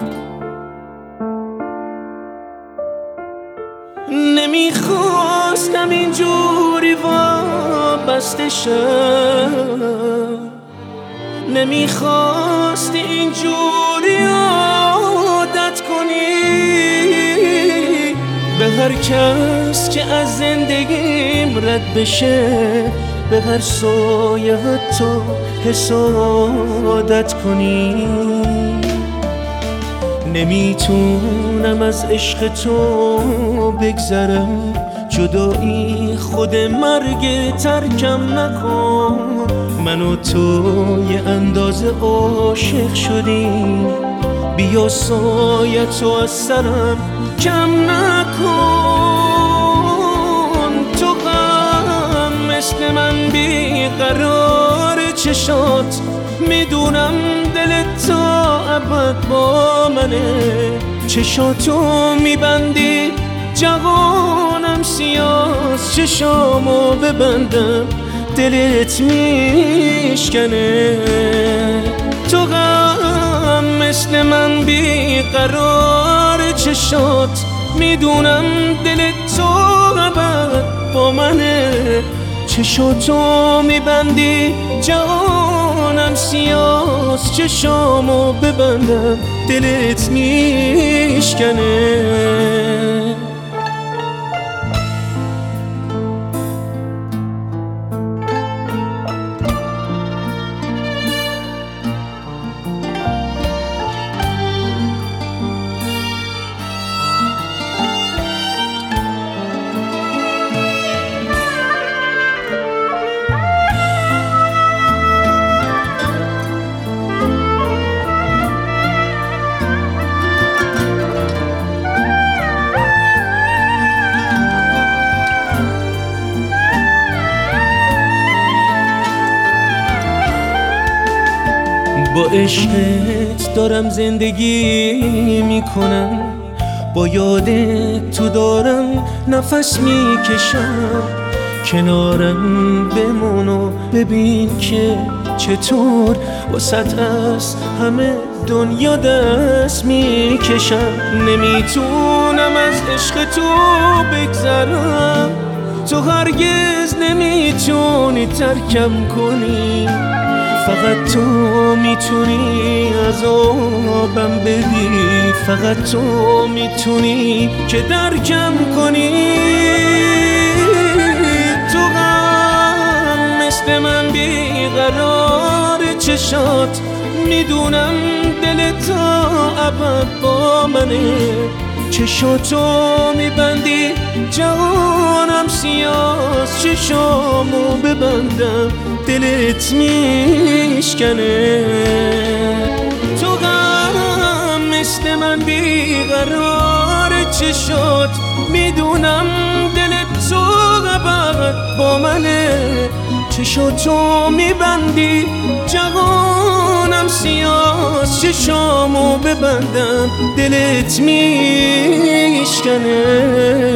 نمیخواستم اینجوری وابسته شم، نمیخواستی اینجوری عادت کنی به هر کس که از زندگیم رد بشه، به هر سایه تو حسادت کنی. نمیتونم از عشق تو بگذرم، جدایی خود مرگ ترکم نکن. من و تو یه اندازه عاشق شدیم، بیا سایه تو از سرم کم نکن. تو غم مثل من بیقرار چشات، میدونم دلت تا ابد با منه. چشاتو میبندی جوانم سیاس، چشامو ببندم دلت میشکنه. تو غم مثل من بیقرار چشات، میدونم دلت تو ابد با منه. چشاتو میبندی جوانم سیاس، چشامو ببندم دلت میشکنه. با عشقت دارم زندگی میکنم، با یادت تو دارم نفس میکشم. کنارم بمون و ببین که چطور واسط از همه دنیا دست میکشم. نمیتونم از عشق تو بگذرم، تو هرگز نمیتونی ترکم کنی. فقط تو میتونی عذابم بدی، فقط تو میتونی که درکم کنی. تو غم مثل من بیقرار چشات، میدونم دلت تا ابد با منه. چشاتو میبندی جوانم سیاس، چشامو ببندم دلت میشکنه. تو غم مثل من بیقرار چشات، میدونم دلت تو ابد با منه. چشاتو میبندی جوانم سیاس، چشامو ببندم دلت میشکنه.